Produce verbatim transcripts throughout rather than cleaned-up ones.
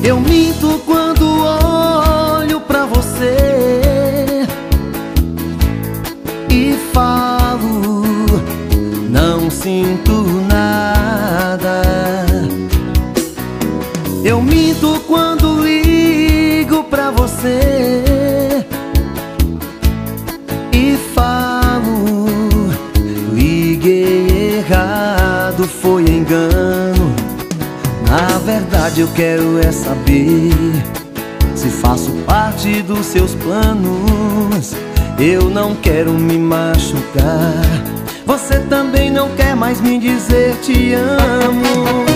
Eu minto quando olho pra você e falo, não sinto nada. Eu minto quando ligo pra você e falo, liguei errado, foi engano. Na verdade eu quero é saber se faço parte dos seus planos. Eu não quero me machucar. Você também não quer mais me dizer te amo.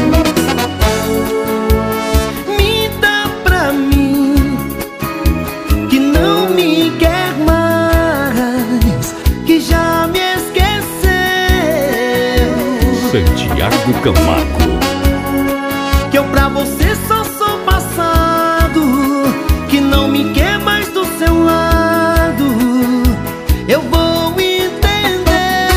Minta pra mim que não me quer mais, que já me esqueceu. Santiago Camargo. Que eu pra você só sou passado, que não me quer mais do seu lado. Eu vou entender.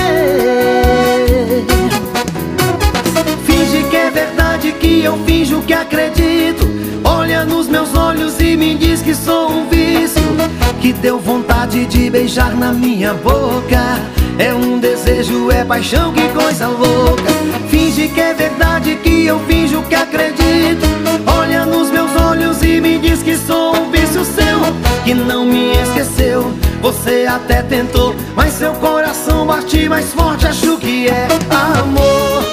Finge que é verdade, que eu finjo que acredito. Olha nos meus olhos e me diz que sou um vício, que deu vontade de beijar na minha boca. É um desejo, é paixão, que coisa louca. Finge que é verdade, que eu finjo que acredito. Olha nos meus olhos e me diz que sou um vício seu, que não me esqueceu. Você até tentou, mas seu coração bate mais forte. Acho que é amor.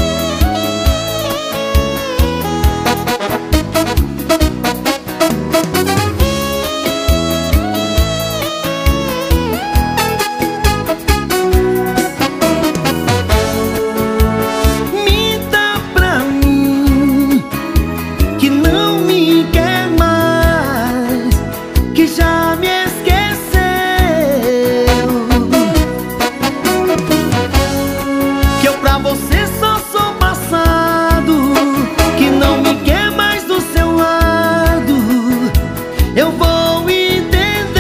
Já me esqueceu, que eu pra você só sou passado, que não me quer mais do seu lado. Eu vou entender.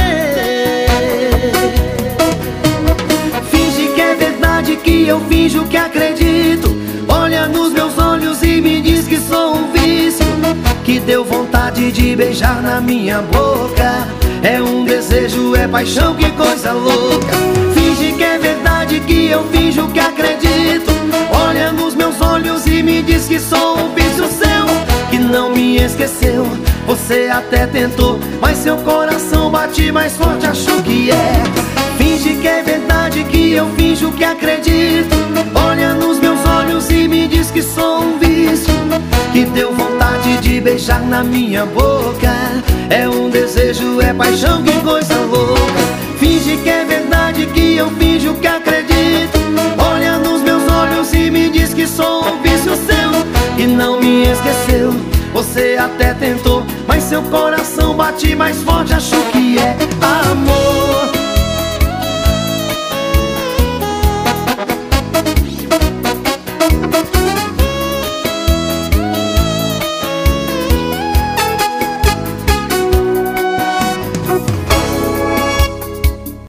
Finge que é verdade, que eu finjo que acredito. Olha nos meus olhos e me diz que sou um vício, que deu vontade de beijar na minha boca. É um desejo, é paixão, que coisa louca. Finge que é verdade, que eu finjo que acredito. Olha nos meus olhos e me diz que sou um vício seu, que não me esqueceu. Você até tentou, mas seu coração bate mais forte. Acho que é. Finge que é verdade, que eu finjo que acredito. Olha nos meus olhos e me diz que sou um vício, que deu vontade de beijar na minha boca. É um desejo, é paixão, que coisa louca. Finge que é verdade, que eu finjo que acredito. Olha nos meus olhos e me diz que sou um vício seu, que não me esqueceu. Você até tentou, mas seu coração bate mais forte. Acho que é amor.